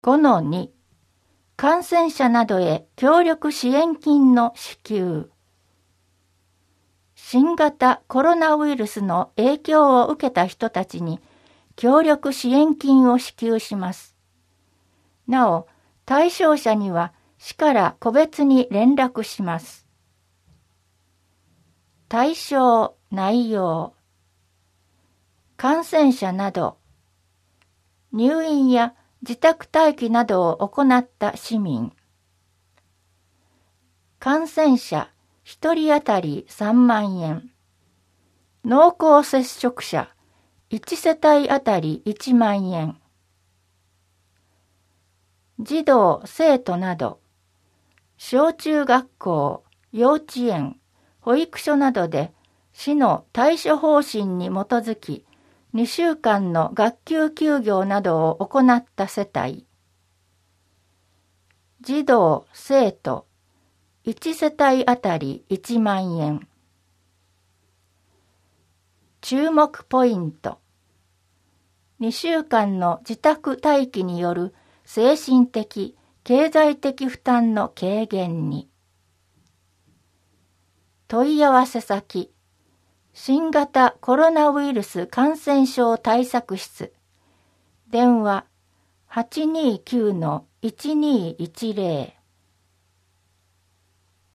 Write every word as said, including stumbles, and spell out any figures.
ごのに 感染者などへ協力支援金の支給。新型コロナウイルスの影響を受けた人たちに協力支援金を支給します。なお、対象者には市から個別に連絡します。対象・内容。感染者など、入院や自宅待機などを行った市民。感染者ひとり当たりさんまんえん。濃厚接触者いちせたい当たりいちまんえん。児童・生徒など、小中学校、幼稚園、保育所などで市の対処方針に基づきにしゅうかんの学級休業などを行った世帯。児童・生徒いちせたい当たりいちまんえん。注目ポイント。にしゅうかんの自宅待機による精神的・経済的負担の軽減に。問い合わせ先、新型コロナウイルス感染症対策室、電話 はちにーきゅうのいちにーいちぜろ